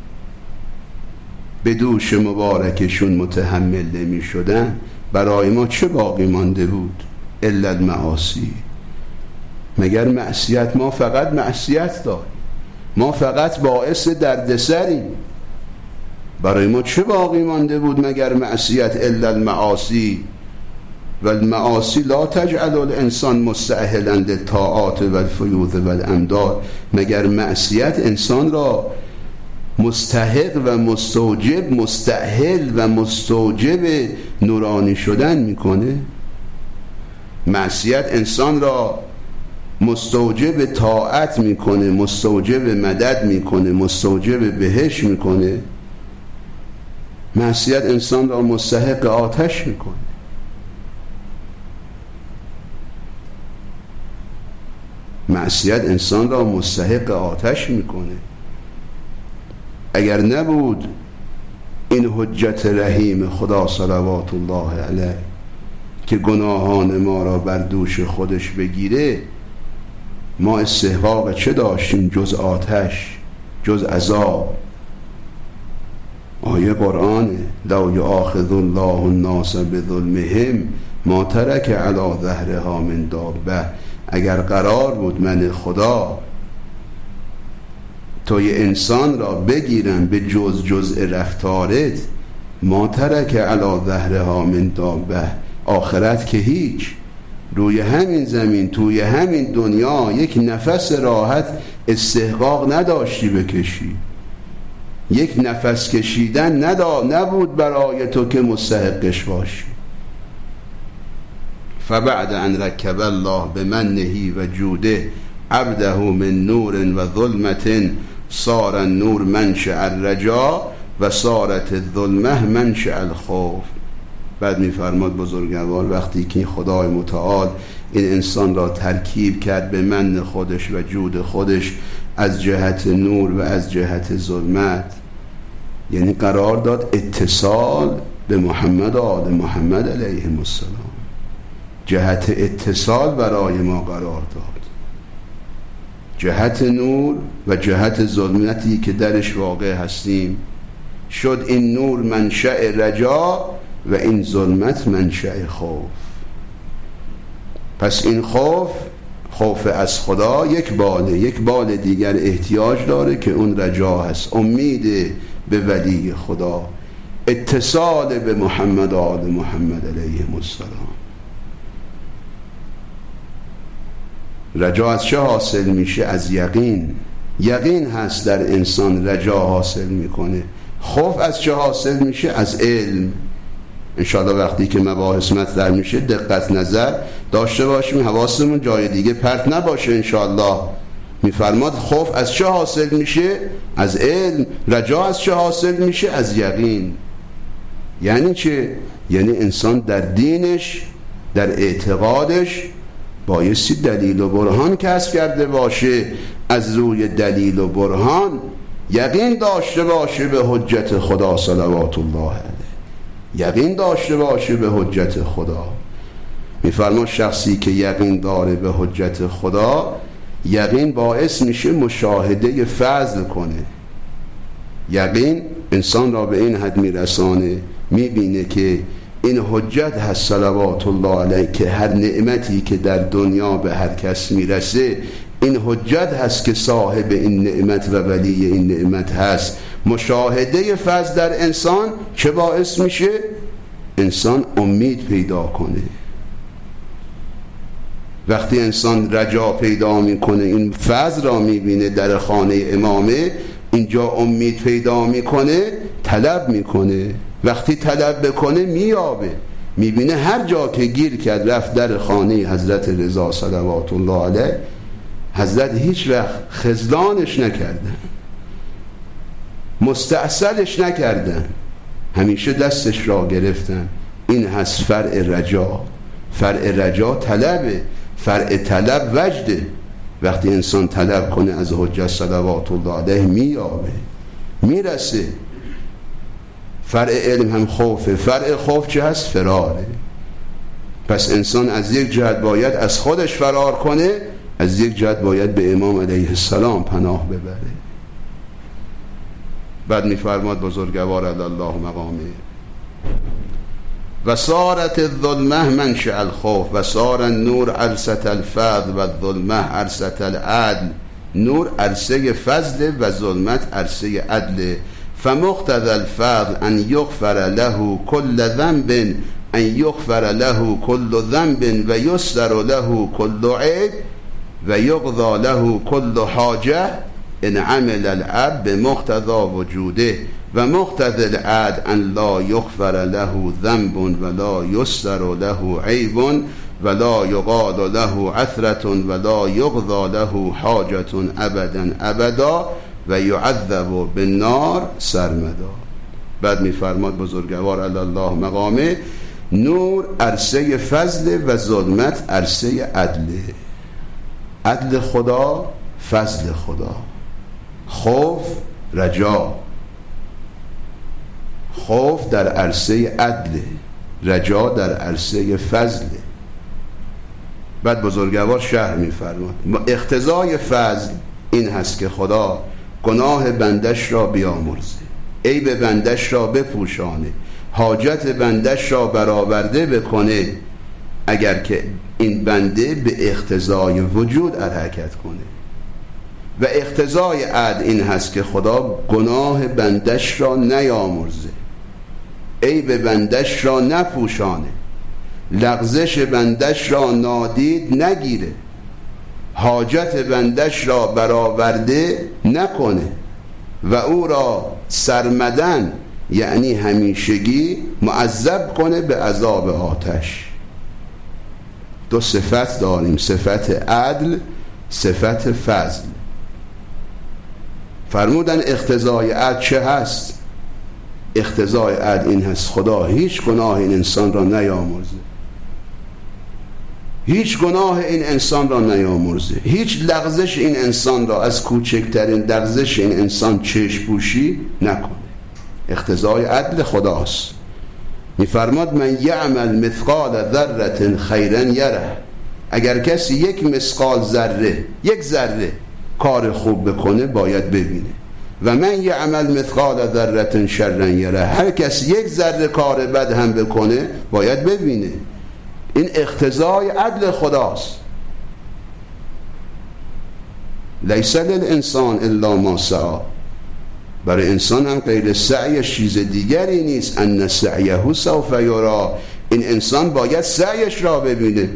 به دوش مبارکشون متحمل نمی شدن، برای ما چه باقی مانده بود؟ الا المعاصی. مگر معصیت؟ ما فقط معصیت داریم، ما فقط باعث دردسریم. برای ما چه باقی مانده بود مگر معصیت؟ الا المعاصی و المعاصی لا تجعل الانسان مستأهلا للطاعات و الفیوض و الامداد. مگر معصیت انسان را مستحق و مستوجب، مستأهل و مستوجب نورانی شدن میکنه؟ معصیت انسان را مستوجب طاعت میکنه، مستوجب مدد میکنه، مستوجب بهشت میکنه؟ معصیت انسان را مستحق آتش میکنه. معصیت انسان را مستحق آتش میکنه. اگر نبود این حجت رحیم خدا صلوات الله علیه که گناهان ما را بر دوش خودش بگیره، ما استحقاق چه داشتیم جز آتش، جز عذاب؟ آیه قرآنه: لو یؤاخذ الله الناس بظلمهم ما ترک علی ظهرها من دابه. اگر قرار بود من خدا توی انسان را بگیرم به جزء رفتارت، ما ترک علی ظهرها من دابه، آخرت که هیچ، روی همین زمین توی همین دنیا یک نفس راحت استحقاق نداشتی بکشی، یک نفس کشیدن نبود برای تو که مستحقش باشی. فبعد ان رکب الله بمنه و جوده عبده من نور و ظلمت صار النور منشأ الرجا و صارت الظلمه منشأ الخوف. بعد میفرماد بزرگوار وقتی که خدای متعال این انسان را ترکیب کرد به من خودش و جود خودش از جهت نور و از جهت ظلمت، یعنی قرار داد اتصال به محمد و آل محمد علیهم السلام، جهت اتصال برای ما قرار داد، جهت نور و جهت ظلمتی که درش واقع هستیم. شد این نور منشأ رجا و این ظلمت منشأ خوف. پس این خوف از خدا یک بال دیگر احتیاج داره که اون رجا هست، امید به ولی خدا، اتصال به محمد و آل محمد علیهم السلام. رجا از چه حاصل میشه؟ از یقین هست در انسان رجا حاصل میکنه. خوف از چه حاصل میشه؟ از علم. انشاءالله وقتی که مباحث مطرح میشه دقت نظر داشته باشیم، حواسمون جای دیگه پرت نباشه. انشاءالله میفرماد خوف از چه حاصل میشه؟ از علم. رجا از چه حاصل میشه؟ از یقین. یعنی چه؟ یعنی انسان در دینش، در اعتقادش بایستی دلیل و برهان کسب کرده باشه، از روی دلیل و برهان یقین داشته باشه به حجت خدا صلوات الله علیه، یقین داشته باشه به حجت خدا. میفرماد شخصی که یقین داره به حجت خدا، یقین باعث میشه مشاهده فضل کنه. یقین انسان را به این حد میرسانه، میبینه که این حجت هست صلوات الله علیه که هر نعمتی که در دنیا به هر کس میرسه این حجت هست که صاحب این نعمت و ولی این نعمت هست. مشاهده فضل در انسان چه باعث میشه؟ انسان امید پیدا کنه. وقتی انسان رجا پیدا میکنه، این فضل را میبینه در خانه امامه، اینجا امید پیدا میکنه، طلب میکنه. وقتی طلب بکنه مییابه، میبینه هر جا که گیر کرد رفت در خانه حضرت رضا صلوات الله علیه، حضرت هیچ وقت خذلانش نکردن، مستعسلش نکردن، همیشه دستش را گرفتن. این هست فرع رجا. فرع رجا طلبه، فرع طلب وجده. وقتی انسان طلب کنه از حجت صلوات الله علیه مییابه، میرسه. فرع علم هم خوفه. فرع خوف چه هست؟ فراره. پس انسان از یک جهت باید از خودش فرار کنه، از یک جهت باید به امام علیه السلام پناه ببره. بعد میفرماد بزرگوار الله مقامه و صارت الظلمه منشأ الخوف و صار النور عرصة الفضل و الظلمه عرصة العدل. نور عرصه فضل و ظلمت عرصه عدل. فمقتضى الفضل ان یغفر له كل ذنب، ان یغفر له كل ذنب و یستر له كل عیب و یقضى له كل حاجه ان عمل العبد بمقتضى وجوده و مقتضى العدل ان لا یغفر له ذنب ولا یستر له عیب ولا یقال له عثرة ولا یقضى له حاجة ابدا ابدا و یعذب بالنار سرمدا. بعد میفرماد بزرگوار الله مقامه نور عرصه فضل و ظلمت عرصه عدله. عدل خدا، فضل خدا. خوف، رجا. خوف در عرصه عدل، رجا در عرصه فضل. بعد بزرگوار شرح میفرماد اقتضای فضل این هست که خدا گناه بندش را بیامرزه، عیب بندش را بپوشانه، حاجت بندش را برآورده بکنه، اگر که این بنده به اقتضای وجود حرکت کنه. و اقتضای عدل این هست که خدا گناه بندش را نیامرزه، عیب بندش را نپوشانه، لغزش بندش را نادید نگیره، حاجت بندش را برآورده نکنه و او را سرمدن یعنی همیشگی معذب کنه به عذاب آتش. دو صفت داریم، صفت عدل، صفت فضل. فرمودن اقتضای عدل چه هست؟ اقتضای عدل این هست خدا هیچ گناه این انسان را نیامرزه، هیچ گناه این انسان را نیامرزه، هیچ لغزش این انسان را از کوچکترین لغزش این انسان چشم پوشی نکنه. اقتضای عدل خداست. میفرماد من یعمل مثقال ذره خیرا یره، اگر کسی یک مثقال ذره، یک ذره کار خوب بکنه باید ببینه، و من یعمل مثقال ذره شرا یره، هر کسی یک ذره کار بد هم بکنه باید ببینه. این اقتضای عدل خداست. لیس للانسان الا ما سعی، برای انسان هم غیر سعیش چیز دیگری نیست. ان سعیه سوف یری، این انسان باید سعیش را ببینه.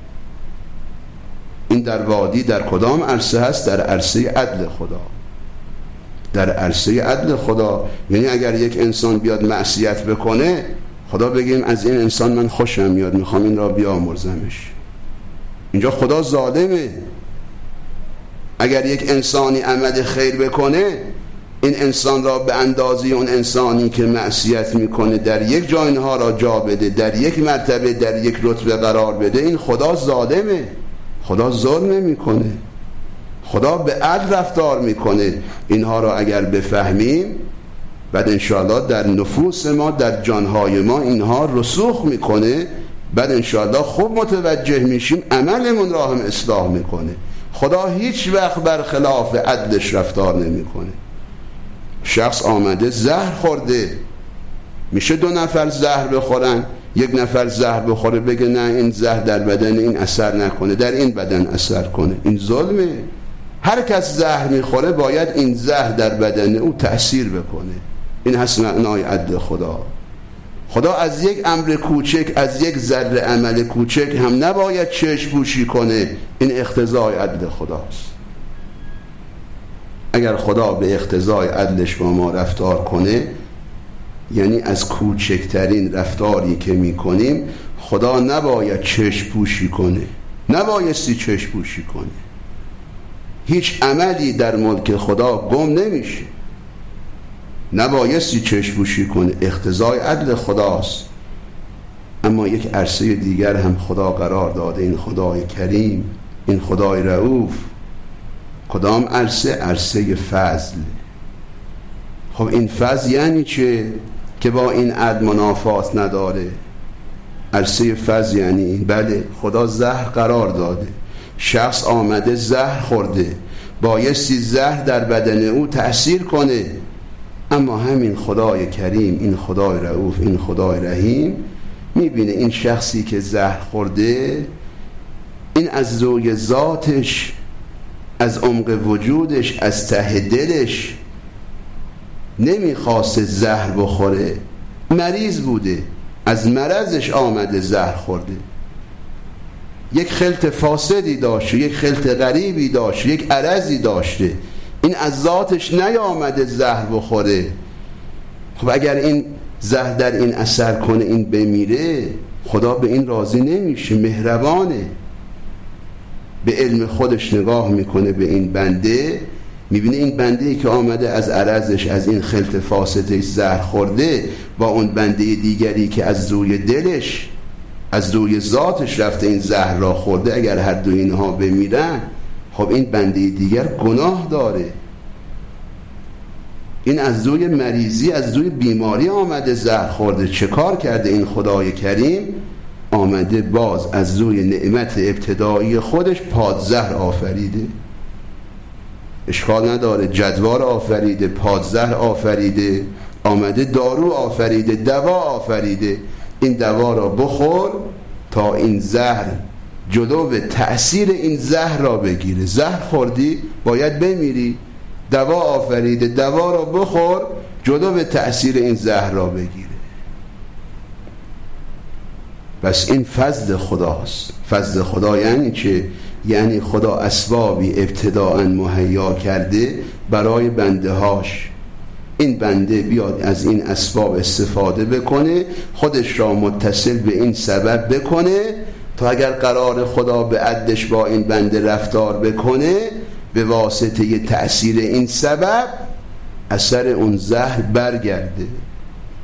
این در وادی در کدام عرصه هست؟ در عرصه عدل خدا. در عرصه عدل خدا یعنی اگر یک انسان بیاد معصیت بکنه، خدا بگیم از این انسان من خوشم میاد، میخوام این را بیامرزمش. اینجا خدا ظالمه. اگر یک انسانی عمل خیر بکنه، این انسان را به اندازه اون انسانی که معصیت میکنه در یک جا اینها را جا بده، در یک مرتبه در یک رتبه قرار بده، این خدا ظالمه. خدا ظلم نمیکنه، خدا به عدل رفتار میکنه. اینها را اگر بفهمیم بعد انشاءالله در نفوس ما، در جانهای ما اینها رسوخ میکنه، بعد انشاءالله خوب متوجه میشیم، عملمون را هم اصلاح میکنه. خدا هیچ وقت برخلاف عدلش رفتار نمیکنه. شخص آمده زهر خورده، میشه 2 نفر زهر بخورن، 1 نفر زهر بخوره بگه نه این زهر در بدن این اثر نکنه، در این بدن اثر کنه؟ این ظلمه. هر کس زهر میخوره باید این زهر در بدن او تأثیر بکنه. این هست معنای عدل خدا. خدا از یک امر کوچک، از یک ذره عمل کوچک هم نباید چشم پوشی کنه. این اقتضای عدل خداست. اگر خدا به اقتضای عدلش با ما رفتار کنه، یعنی از کوچکترین رفتاری که میکنیم خدا نباید چشم پوشی کنه، نبایستی چشم پوشی کنه. هیچ عملی در ملک خدا گم نمیشه، نبایستی چشم پوشی کنه. اقتضای عدل خداست. اما یک عرصه دیگر هم خدا قرار داده، این خدای کریم، این خدای رؤوف. کدام عرصه؟ عرصه فضل. خب این فضل یعنی چه؟ که با این عدل منافات نداره. عرصه فضل یعنی این. بله، خدا زهر قرار داده، شخص آمده زهر خورده، بایستی زهر در بدن او تأثیر کنه، اما همین خدای کریم، این خدای رؤوف، این خدای رحیم میبینه این شخصی که زهر خورده، این از روی ذاتش، از عمق وجودش، از ته دلش نمیخواسته زهر بخوره. مریض بوده، از مرضش آمده زهر خورده. یک خلط فاسدی داشته، یک خلط غریبی داشته، یک عرضی داشته، این از ذاتش نیامده زهر بخوره. خب اگر این زهر در این اثر کنه، این بمیره، خدا به این راضی نمیشه. مهربانه، به علم خودش نگاه میکنه به این بنده، میبینه این بنده‌ای که آمده از عرضش، از این خلط فاسدش زهر خورده، با اون بنده دیگری که از روی دلش، از روی ذاتش رفته این زهر را خورده، اگر هر دو اینها بمیرن، خب این بنده دیگر گناه داره. این از روی مریضی، از روی بیماری آمده زهر خورده. چه کار کرده این خدای کریم؟ آمده باز از روی نعمت ابتدایی خودش پادزهر آفریده. اشکال نداره، جدوار آفریده، پادزهر آفریده، آمده دارو آفریده، دوا آفریده. این دوا را بخور تا این زهر جلو تأثیر این زهر را بگیره. زهر خوردی باید بمیری، دوا آفریده، دوا را بخور جلو تأثیر این زهر را بگیره. پس این فضل خداست. فضل خدا یعنی چه؟ یعنی خدا اسبابی ابتداءً مهیا کرده برای بنده هاش. این بنده بیاد از این اسباب استفاده بکنه، خودش را متصل به این سبب بکنه، تا اگر قرار خدا به عدلش با این بنده رفتار بکنه، به واسطه تأثیر این سبب اثر اون زهر برگرده.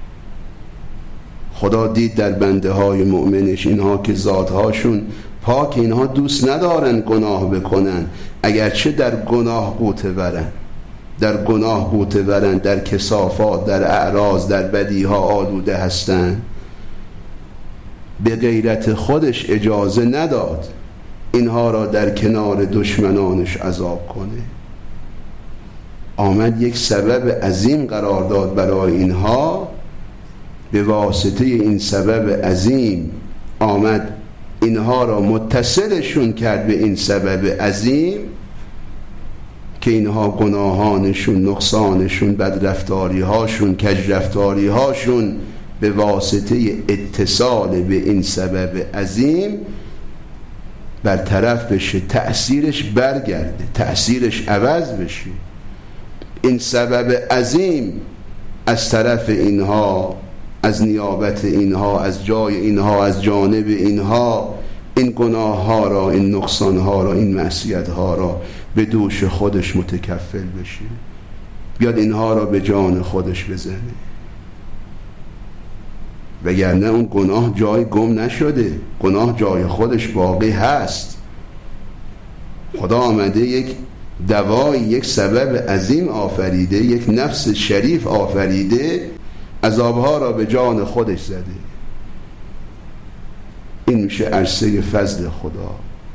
خدا دید در بنده های مؤمنش اینها که ذاتهاشون پاک، اینها دوست ندارن گناه بکنن، اگرچه در گناه غوطه ورن، در کثافات، در اعراض، در بدیها آلوده هستن. به غیرت خودش اجازه نداد اینها را در کنار دشمنانش عذاب کنه. آمد یک سبب عظیم قرار داد برای اینها. به واسطه این سبب عظیم آمد اینها را متصلشون کرد به این سبب عظیم که اینها گناهانشون، نقصانشون، بدرفتاریهاشون، کجرفتاریهاشون به واسطه اتصال به این سبب عظیم برطرف بشه، تأثیرش برگرده، تأثیرش عوض بشه. این سبب عظیم از طرف اینها، از نیابت اینها، از جای اینها، از جانب اینها این گناه ها را، این نقصان ها را، این معصیت ها را به دوش خودش متکفل بشه، بیاد اینها را به جان خودش بزنه. وگرنه اون گناه جای گم نشده، گناه جای خودش باقی هست. خدا آمده یک دوای، یک سبب عظیم آفریده، یک نفس شریف آفریده، عذابها را به جان خودش زده. این میشه عرصه فضل خدا.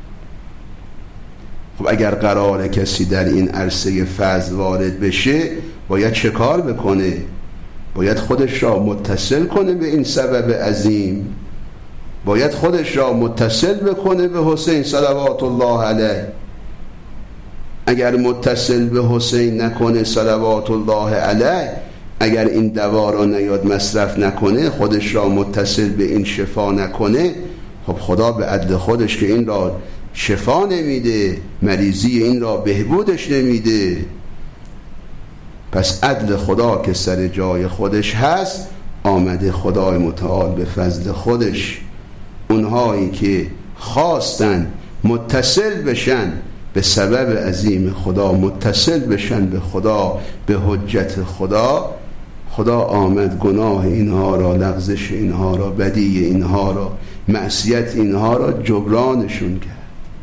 خب اگر قراره کسی در این عرصه فضل وارد بشه، باید چه کار بکنه؟ باید خودش را متصل کنه به این سبب عظیم، باید خودش را متصل بکنه به حسین صلوات الله علیه. اگر متصل به حسین نکنه صلوات الله علیه، اگر این دوا را نیاد مصرف نکنه، خودش را متصل به این شفا نکنه، خب خدا به عدل خودش که این را شفا نمیده، مریضی این را بهبودش نمیده. پس عدل خدا که سر جای خودش هست، آمده خدای متعال به فضل خودش اونهایی که خواستن متصل بشن به سبب عظیم خدا، متصل بشن به خدا، به حجت خدا، خدا آمد گناه اینها را، لغزش اینها را، بدی اینها را، معصیت اینها را جبرانشون کرد.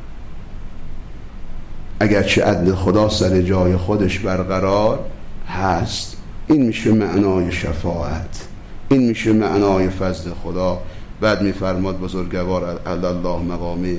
اگرچه عدل خدا سر جای خودش برقرار هست. این میشه معنای شفاعت، این میشه معنای فضل خدا. بعد میفرماد بزرگوار علی الله مقامه: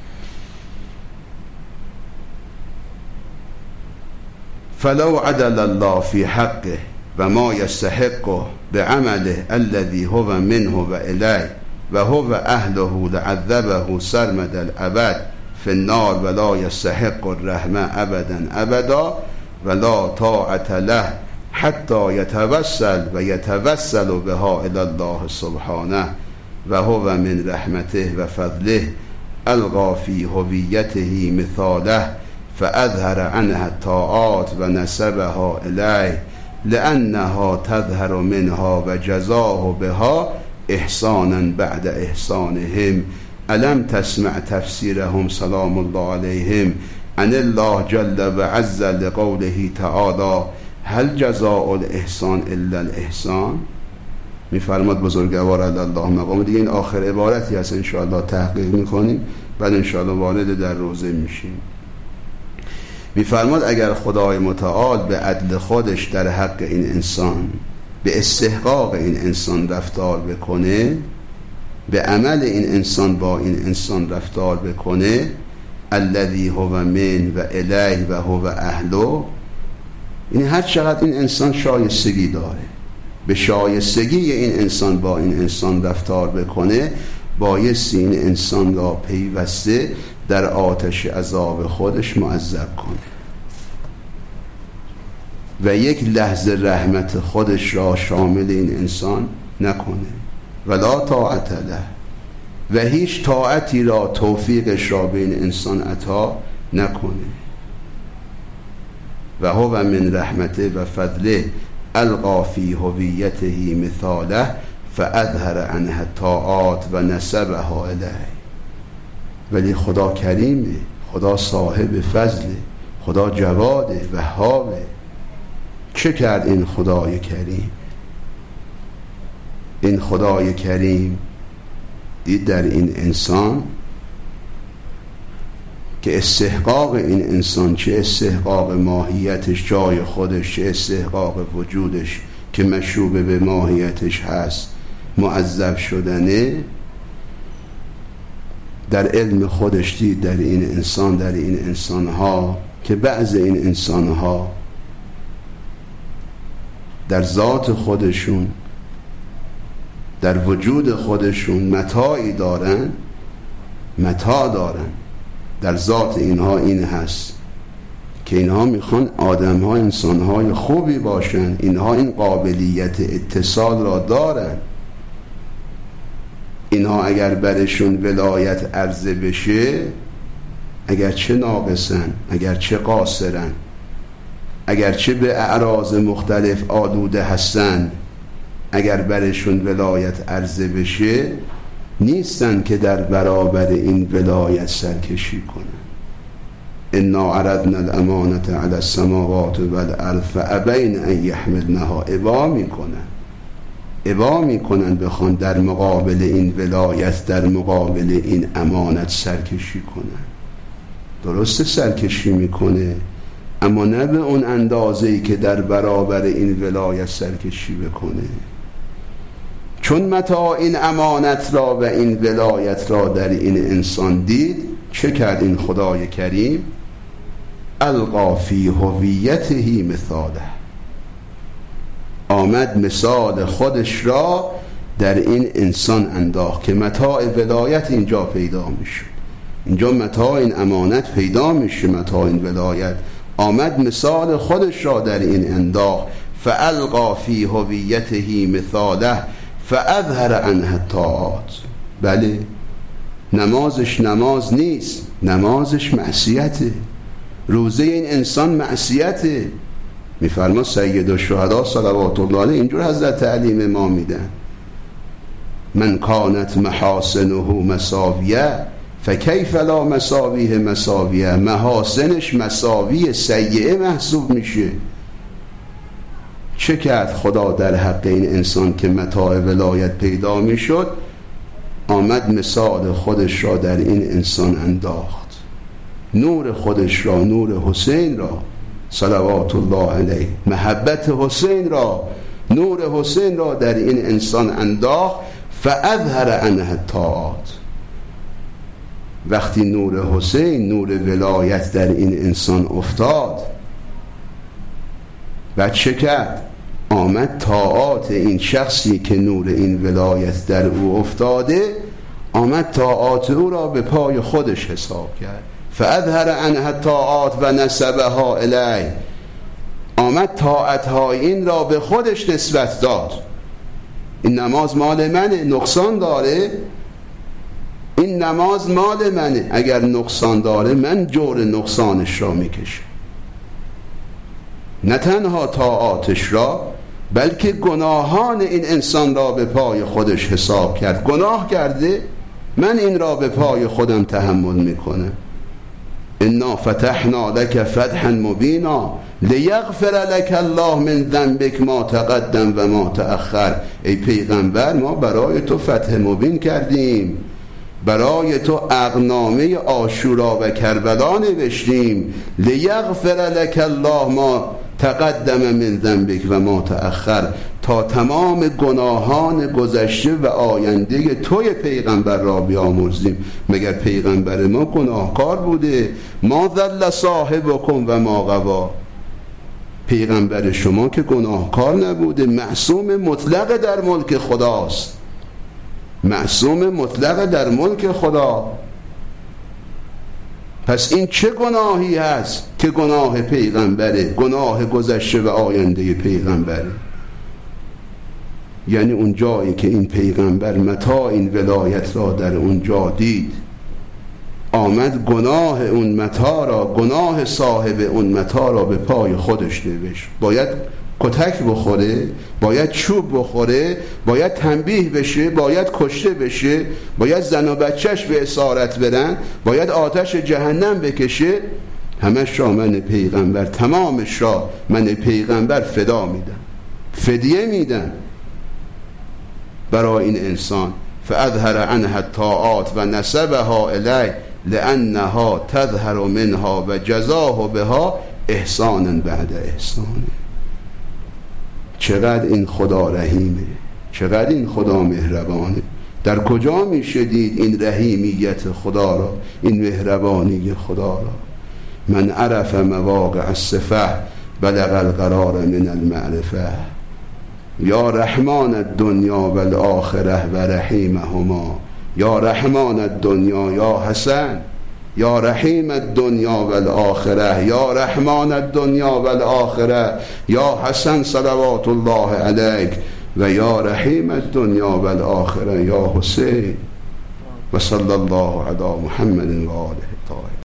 فلو عدل الله في حقه و ما يستحقه بعمله الذي هو منه و الیه و هو اهله لعذبه سرمد الابد في النار ولا يستحق الرحمه ابدا ابدا ولا طاعت له حتى يتوسل و يتوسل بها الى الله سبحانه و هو من رحمته و فضله القى في هویته مثاله فأظهر عنها الطاعات و نسبها الیه لأنها تظهر منها و جزاه بها احسانا بعد احسانهم. الم تسمع تفسیرهم سلام الله علیهم عن الله جل و عز لقوله تعالی هل جزاء الاحسان الا الاحسان. میفرماد بزرگوار علی الله مقام. دیگه این آخر عبارتی هست، انشاءالله تحقیق میکنیم، بعد انشاءالله وارد در روزه میشیم. میفرماد اگر خدای متعال به عدل خودش در حق این انسان، به استحقاق این انسان رفتار بکنه، به عمل این انسان با این انسان رفتار بکنه، الذی هو من و الیه و هو اهله، یعنی هر چقدر این انسان شایستگی داره، به شایستگی این انسان با این انسان رفتار بکنه، بایستی این انسان را پیوسته در آتش عذاب خودش معذب کنه و یک لحظه رحمت خودش را شامل این انسان نکنه. ولا طاعت له، و هیچ طاعتی را، توفیقش را به این انسان عطا نکنه. و هو من رحمته و فضله القا فی هویته مثاله فاظهر عنها الطاعات و نسبها الیه. ولی خدا کریمه، خدا صاحب فضله، خدا جواده، وهابه. چه کرد این خدای کریم؟ این خدای کریم دید در این انسان که استحقاق این انسان، چه استحقاق ماهیتش جای خودش، چه استحقاق وجودش که مشوبه به ماهیتش هست، معذب شدنه، در علم خودش دید در این انسان، در این انسانها که بعض این انسانها در ذات خودشون، در وجود خودشون متاعی دارن، متاع دارن. در ذات اینها این هست که اینها میخوان آدمها انسانهای خوبی باشن، اینها این قابلیت اتصال را دارن. اینها اگر برشون ولایت عرضه بشه، اگر چه ناقصن، اگر چه قاصرن، اگر چه به اعراض مختلف آلوده هستن، اگر برشون ولایت عرضه بشه نیستن که در برابر این ولایت سرکشی کنن. انا عرضنا الامانة علی السماوات والارض فابین ان یحملنها. ابا میکنن بخوان در مقابل این ولایت، در مقابل این امانت سرکشی کنن. درسته سرکشی میکنه، اما نه به اون اندازه‌ای که در برابر این ولایت سرکشی بکنه. چون متاع این امانت را و این ولایت را در این انسان دید، چه کرد این خدای کریم؟ القا فی هویته مثاله. آمد مثال خودش را در این انسان انداخت که متاع ولایت اینجا پیدا میشه، اینجا متاع این امانت پیدا میشه، متاع این ولایت. آمد مثال خودش را در این انداخت. فالقا فی هویته مثاله فاظهر عنه الطاعات. بله، نمازش نماز نیست، نمازش معصیته. روزه این انسان معصیته. میفرما سید الشهدا صلوات الله علیه اینجور حضرت تعلیم ما میدن: من کانت محاسنه مساویه فکیف لا مساویه مساویه. محاسنش مساوی سیئه محسوب میشه. چه کرد خدا در حق این انسان که متاع ولایت پیدا میشد؟ آمد مثال خودش را در این انسان انداخت، نور خودش را، نور حسین را صلوات الله علیه، محبت حسین را، نور حسین را در این انسان انداخت. فاظهر عنه الطاعات. وقتی نور حسین، نور ولایت در این انسان افتاد، و چه کرد؟ آمد طاعات این شخصی که نور این ولایت در او افتاده، آمد طاعات او را به پای خودش حساب کرد. فاظهر عنه الطاعات و نسبها الیه. آمد طاعتهای این را به خودش نسبت داد. این نماز مال منه، نقصان داره، این نماز مال منه، اگر نقصان داره من جور نقصانش را میکشم. نه تنها طاعاتش را، بلکه گناهان این انسان را به پای خودش حساب کرد. گناه کرده، من این را به پای خودم تحمل میکنم. انا فتحنا لك فتحا مبینا لیغفر لك الله من ذنبك ما تقدم و ما تأخر. ای پیغمبر، ما برای تو فتح مبین کردیم، برای تو عقدنامه عاشورا و کربلا نوشتیم. لیغفر لك الله ما تقدم من ذنبک و ما تأخر. تا تمام گناهان گذشته و آینده توی پیغمبر را بیامرزیم. مگر پیغمبر ما گناهکار بوده؟ ما ضل صاحبکم و ما غوا. پیغمبر شما که گناهکار نبوده، معصوم مطلق در ملک خداست، معصوم مطلق در ملک خدا. پس این چه گناهی هست که گناه پیغمبره، گناه گذشته و آینده پیغمبره؟ یعنی اون جایی که این پیغمبر متاع این ولایت را در اون جا دید، آمد گناه اون متاع را، گناه صاحب اون متاع را به پای خودش نوشت. باید کتک بخوره، باید چوب بخوره، باید تنبیه بشه، باید کشته بشه، باید زن و بچهش به اسارت برن، باید آتش جهنم بکشه. همش را من پیغمبر، تمامش را من پیغمبر فدا میدم، فدیه میدم. برای این انسان. فاظهر عنها الطاعات و نسبها الیه لانها تظهر منها و جزاه بها احسانا بعد احسان. چقدر این خدا رحیمه، چقدر این خدا مهربانه. در کجا میشه دید این رحیمیت خدا را، این مهربانی خدا را؟ من عرف مواقع الصفه بلغ القرار من المعرفه. یا رحمان الدنیا و الاخره و رحیمهما. یا رحمان الدنیا یا حسن، یا رحیم الدنیا و الاخره، یا رحمان الدنیا و الاخره، یا حسن صلوات الله علیک، و یا رحیم الدنیا و الاخره یا حسین. و صلی الله علی محمد و آله الطاهرین.